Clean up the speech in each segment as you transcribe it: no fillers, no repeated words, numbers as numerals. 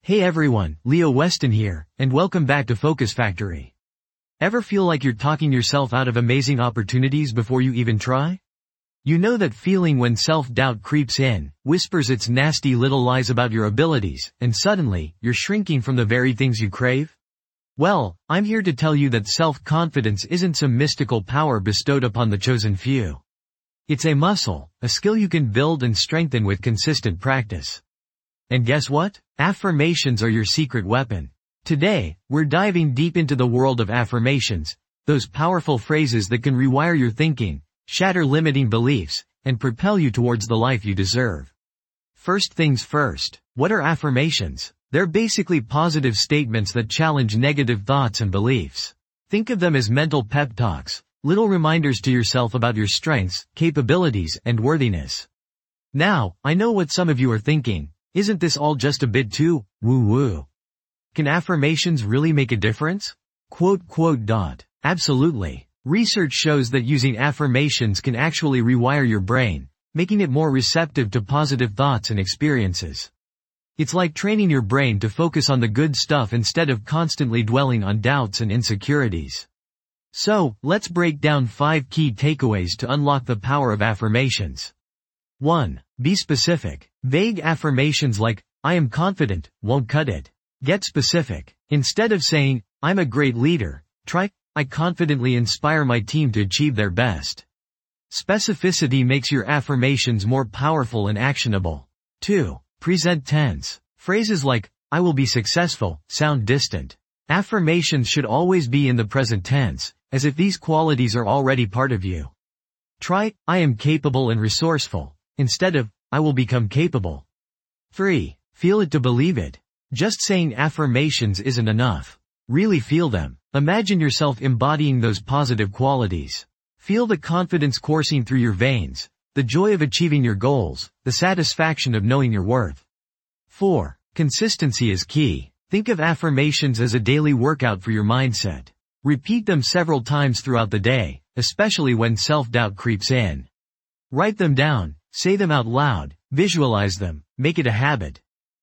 Hey everyone, Leo Weston here, and welcome back to Focus Factory. Ever feel like you're talking yourself out of amazing opportunities before you even try? You know that feeling when self-doubt creeps in, whispers its nasty little lies about your abilities, and suddenly, you're shrinking from the very things you crave? Well, I'm here to tell you that self-confidence isn't some mystical power bestowed upon the chosen few. It's a muscle, a skill you can build and strengthen with consistent practice. And guess what? Affirmations are your secret weapon. Today, we're diving deep into the world of affirmations, those powerful phrases that can rewire your thinking, shatter limiting beliefs, and propel you towards the life you deserve. First things first, what are affirmations? They're basically positive statements that challenge negative thoughts and beliefs. Think of them as mental pep talks, little reminders to yourself about your strengths, capabilities, and worthiness. Now, I know what some of you are thinking. Isn't this all just a bit too woo-woo? Can affirmations really make a difference? Absolutely. Research shows that using affirmations can actually rewire your brain, making it more receptive to positive thoughts and experiences. It's like training your brain to focus on the good stuff instead of constantly dwelling on doubts and insecurities. So, let's break down 5 key takeaways to unlock the power of affirmations. 1. Be specific. Vague affirmations like, I am confident, won't cut it. Get specific. Instead of saying, I'm a great leader, try, I confidently inspire my team to achieve their best. Specificity makes your affirmations more powerful and actionable. 2. Present tense. Phrases like, I will be successful, sound distant. Affirmations should always be in the present tense, as if these qualities are already part of you. Try, I am capable and resourceful, instead of, I will become capable. 3. Feel it to believe it. Just saying affirmations isn't enough. Really feel them. Imagine yourself embodying those positive qualities. Feel the confidence coursing through your veins, the joy of achieving your goals, the satisfaction of knowing your worth. 4. Consistency is key. Think of affirmations as a daily workout for your mindset. Repeat them several times throughout the day, especially when self-doubt creeps in. Write them down, say them out loud, visualize them, make it a habit.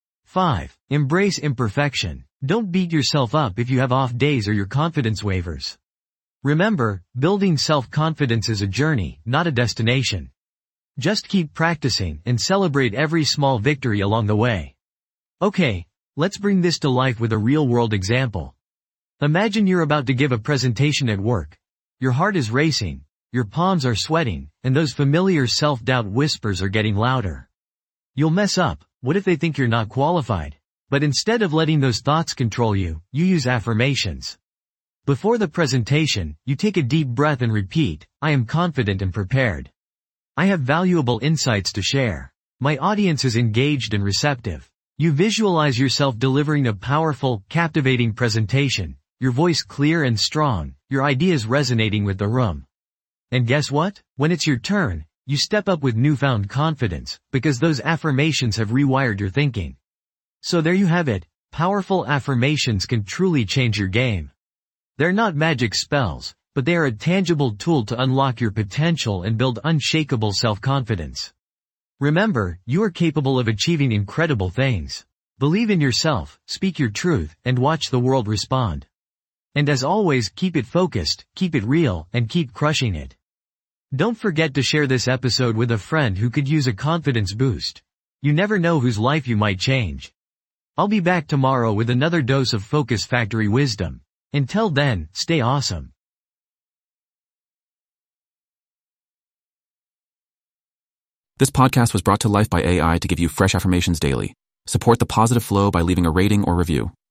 5. Embrace imperfection. Don't beat yourself up if you have off days or your confidence wavers. Remember, building self-confidence is a journey, not a destination. Just keep practicing and celebrate every small victory along the way. Okay, let's bring this to life with a real-world example. Imagine you're about to give a presentation at work. Your heart is racing, your palms are sweating, and those familiar self-doubt whispers are getting louder. You'll mess up. What if they think you're not qualified? But instead of letting those thoughts control you, you use affirmations. Before the presentation, you take a deep breath and repeat, I am confident and prepared. I have valuable insights to share. My audience is engaged and receptive. You visualize yourself delivering a powerful, captivating presentation, your voice clear and strong, your ideas resonating with the room. And guess what? When it's your turn, you step up with newfound confidence, because those affirmations have rewired your thinking. So there you have it, powerful affirmations can truly change your game. They're not magic spells, but they are a tangible tool to unlock your potential and build unshakable self-confidence. Remember, you are capable of achieving incredible things. Believe in yourself, speak your truth, and watch the world respond. And as always, keep it focused, keep it real, and keep crushing it. Don't forget to share this episode with a friend who could use a confidence boost. You never know whose life you might change. I'll be back tomorrow with another dose of Focus Factory wisdom. Until then, stay awesome. This podcast was brought to life by AI to give you fresh affirmations daily. Support the positive flow by leaving a rating or review.